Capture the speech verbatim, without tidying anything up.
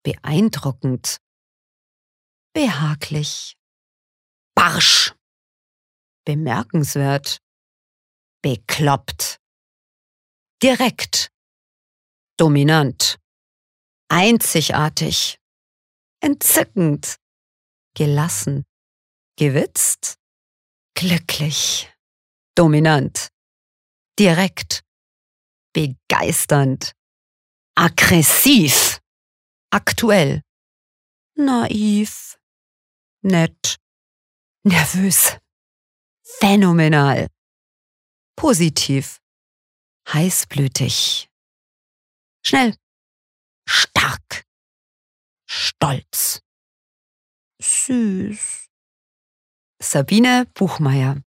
beeindruckend, behaglich, barsch, bemerkenswert, bekloppt, direkt, dominant, einzigartig, entzückend, gelassen, gewitzt, glücklich, dominant, direkt, begeisternd, aggressiv, aktuell, naiv, nett, nervös, phänomenal, positiv, heißblütig, schnell, stark, stolz, süß. Sabine Buchmeier.